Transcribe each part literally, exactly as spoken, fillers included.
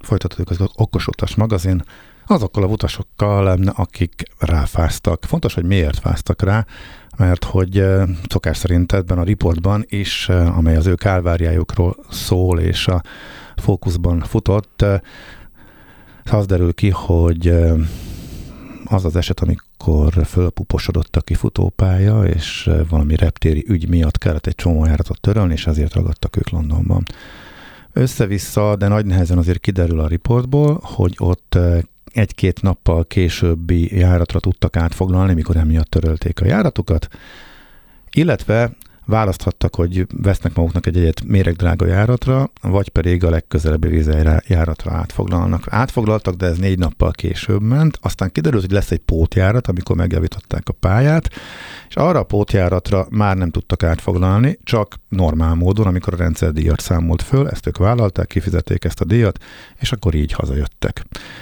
folytatódik az Okos Utas magazin, azokkal a utasokkal, akik ráfáztak. Fontos, hogy miért fáztak rá, mert hogy szokás szerint ebben a riportban is, amely az ő kálváriájukról szól, és a fókuszban futott, az derül ki, hogy az az eset, amikor fölpuposodott a kifutópálya, és valami reptéri ügy miatt kellett egy csomó járatot törölni, és ezért ragadtak ők Londonban. Össze-vissza, de nagy nehezen azért kiderül a riportból, hogy ott egy-két nappal későbbi járatra tudtak átfoglalni, mikor emiatt törölték a járatukat, illetve választhattak, hogy vesznek maguknak egy egyet méregdrága járatra, vagy pedig a legközelebbi vízjáratra átfoglalnak. Átfoglaltak, de ez négy nappal később ment, aztán kiderült, hogy lesz egy pótjárat, amikor megjavították a pályát, és arra a pótjáratra már nem tudtak átfoglalni, csak normál módon, amikor a rendszerdíjat számolt föl, ezt ők vállalták, kifizették ezt a díjat, és akkor így hazajöttek.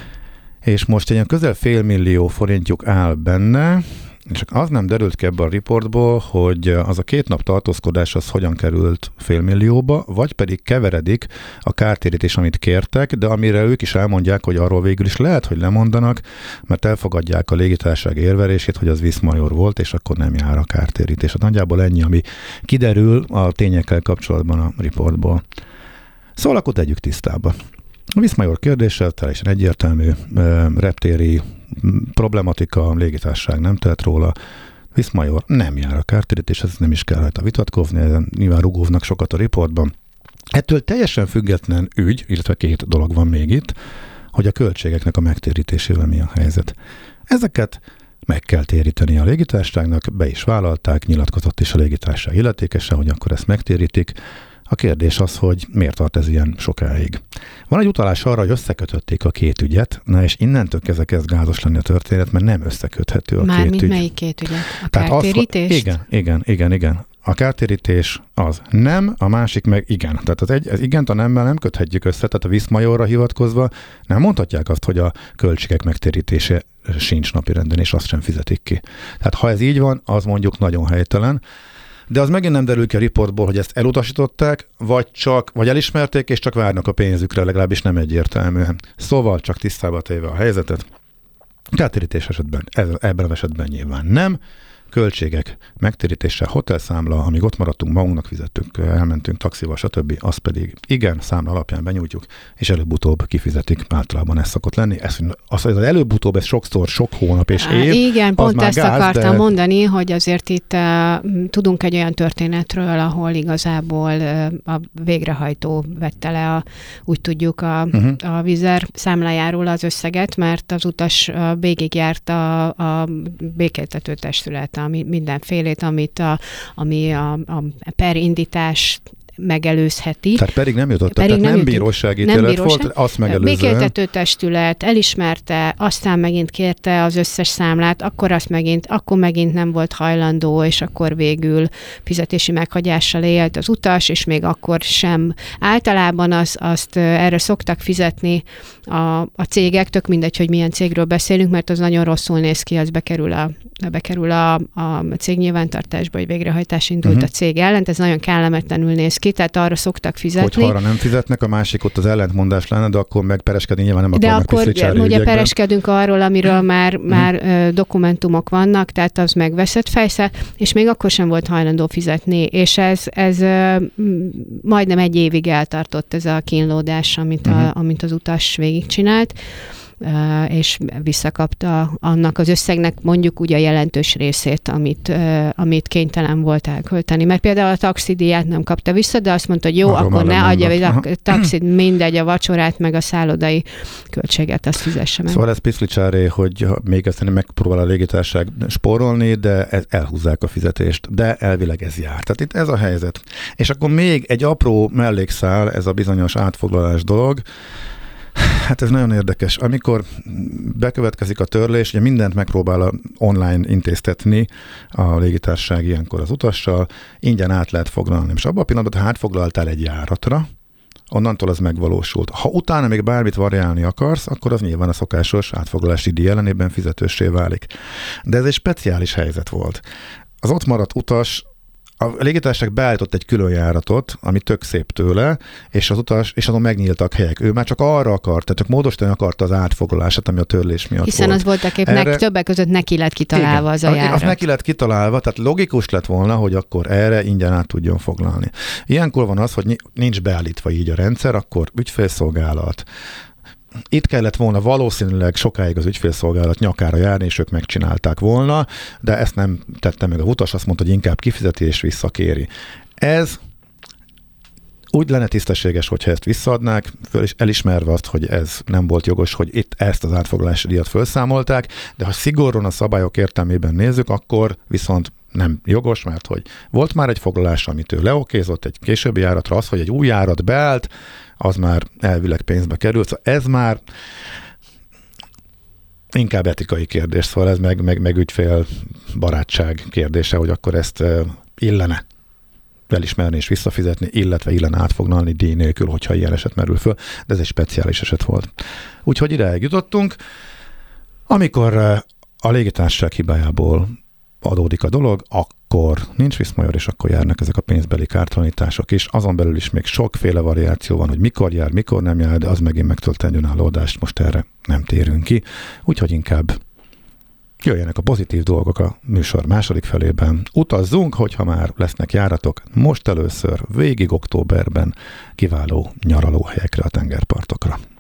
És most egy ilyen közel fél millió forintjuk áll benne, és az nem derült ki ebből a riportból, hogy az a két nap tartózkodás az hogyan került félmillióba, vagy pedig keveredik a kártérítés, amit kértek, de amire ők is elmondják, hogy arról végül is lehet, hogy lemondanak, mert elfogadják a légitársaság érvelését, hogy az Viszmajor volt, és akkor nem jár a kártérítés. Hát nagyjából ennyi, ami kiderül a tényekkel kapcsolatban a riportból. Szóval akkor tegyük tisztába. A Viszmajor kérdése teljesen egyértelmű, reptéri problematika, a légitársaság nem tehet róla. Viszmajor nem jár a kártérítés, ez nem is kell rajta vitatkozni, ezen nyilván rugóvnak sokat a riportban. Ettől teljesen független ügy, illetve két dolog van még itt, hogy a költségeknek a megtérítésével mi a helyzet. Ezeket meg kell téríteni a légitársaságnak, be is vállalták, nyilatkozott is a légitársaság illetékese, hogy akkor ezt megtérítik. A kérdés az, hogy miért tart ez ilyen sokáig. Van egy utalás arra, hogy összekötötték a két ügyet, na és innentől kezdve kezd gázos lenni a történet, mert nem összeköthető a Már két ügy. Már melyik két ügyet? A Tehát kártérítést? Az, igen, igen, igen, igen. A kártérítés az nem, a másik meg igen. Tehát az, egy, az igent a nemmel nem köthetjük össze, tehát a Viszmajorra hivatkozva nem mondhatják azt, hogy a költségek megtérítése sincs napirenden, és azt sem fizetik ki. Tehát ha ez így van, az mondjuk nagyon helytelen. De az megint nem derül ki a riportból, hogy ezt elutasították, vagy csak, vagy elismerték, és csak várnak a pénzükre, legalábbis nem egyértelműen. Szóval csak tisztába téve a helyzetet. Kártérítés esetben, ez, ebben az esetben nyilván nem. Költségek megtérítése, hotelszámla, amíg ott maradtunk, magunknak fizettünk, elmentünk taxival, stb. Az pedig igen, számla alapján benyújtjuk, és előbb-utóbb kifizetik. Általában ez szokott lenni. Ez, az, az előbb-utóbb, ez sokszor, sok hónap és év. Igen, pont ezt gáz, akartam de... mondani, hogy azért itt uh, tudunk egy olyan történetről, ahol igazából uh, a végrehajtó vette le, a, úgy tudjuk, a, uh-huh. a Vizer számlájáról az összeget, mert az utas uh, végigjárt a, a békéltető testület, ami mindenfélét, amit a, ami a, a perindítás megelőzheti. Tehát pedig nem jutott, pedig tehát nem, nem jutott, bírósági nem ítélet bíróság, volt, azt megelőzően. Békéltető testület elismerte, aztán megint kérte az összes számlát, akkor azt megint, akkor megint nem volt hajlandó, és akkor végül fizetési meghagyással élt az utas, és még akkor sem. Általában az, azt erre szoktak fizetni a, a cégek, tök mindegy, hogy milyen cégről beszélünk, mert az nagyon rosszul néz ki, az bekerül a, bekerül a, a cég nyilvántartásba, hogy végrehajtás indult uh-huh. a cég ellen, ez nagyon kellemetlenül néz ki, tehát arra szoktak fizetni. Hogyha arra nem fizetnek, a másik ott az ellentmondás lenne, de akkor meg pereskedni nyilván nem de akarnak akkor ugye ügyekben. Pereskedünk arról, amiről már, már uh, dokumentumok vannak, tehát az megveszett fejsze, és még akkor sem volt hajlandó fizetni, és ez, ez uh, majdnem egy évig eltartott ez a kínlódás, amit, uh-huh. a, amit az utas végigcsinált. Uh, és visszakapta annak az összegnek mondjuk úgy a jelentős részét, amit, uh, amit kénytelen volt elkölteni. Mert például a taxidíját nem kapta vissza, de azt mondta, hogy jó, arról akkor ne adja vissza a taxid, mindegy, a vacsorát, meg a szállodai költséget, azt fizesse meg. Szóval ez piszlicsáré, hogy még ezt megpróbál a légitársaság spórolni, de elhúzzák a fizetést, de elvileg ez jár. Tehát itt ez a helyzet. És akkor még egy apró mellékszál, ez a bizonyos átfoglalás dolog. Hát ez nagyon érdekes. Amikor bekövetkezik a törlés, ugye mindent megpróbál online intéztetni a légitársaság ilyenkor az utassal, ingyen át lehet foglalni. És abban a pillanatban, ha átfoglaltál egy járatra, onnantól az megvalósult. Ha utána még bármit variálni akarsz, akkor az nyilván a szokásos átfoglalási díj ellenében fizetőssé válik. De ez egy speciális helyzet volt. Az ott maradt utas a légitársaság beállított egy külön járatot, ami tök szép tőle, és az utas, és azon megnyíltak helyek. Ő már csak arra akart, tehát csak módosítani akarta az átfoglalását, ami a törlés miatt Hiszen volt. az voltak épp erre... többek között neki lett kitalálva igen, az a járat. Az neki lett kitalálva, tehát logikus lett volna, hogy akkor erre ingyen át tudjon foglalni. Ilyenkor van az, hogy nincs beállítva így a rendszer, akkor ügyfélszolgálat. Itt kellett volna valószínűleg sokáig az ügyfélszolgálat nyakára járni, és ők megcsinálták volna, de ezt nem tette meg a utas, azt mondta, hogy inkább kifizeti és visszakéri. Ez úgy lenne tisztességes, hogyha ezt visszaadnák, elismerve azt, hogy ez nem volt jogos, hogy itt ezt az átfoglalási díjat felszámolták, de ha szigorúan a szabályok értelmében nézzük, akkor viszont nem jogos, mert hogy volt már egy foglalás, amit ő leokézott egy későbbi járatra, az, hogy egy új járat beállt, az már elvileg pénzbe került. Szóval ez már inkább etikai kérdés, szóval ez meg, meg, meg ügyfél barátság kérdése, hogy akkor ezt illene elismerni és visszafizetni, illetve illene átfoglalni díj nélkül, hogyha ilyen eset merül föl, de ez egy speciális eset volt. Úgyhogy ideig jutottunk, amikor a légitársaság hibájából adódik a dolog, akkor nincs viszmajor, és akkor járnak ezek a pénzbeli kártalanítások is. Azon belül is még sokféle variáció van, hogy mikor jár, mikor nem jár, de az megint megtölt egy önálló adást, most erre nem térünk ki. Úgyhogy inkább jöjjenek a pozitív dolgok a műsor második felében. Utazzunk, hogyha már lesznek járatok, most először végig októberben kiváló nyaralóhelyekre a tengerpartokra.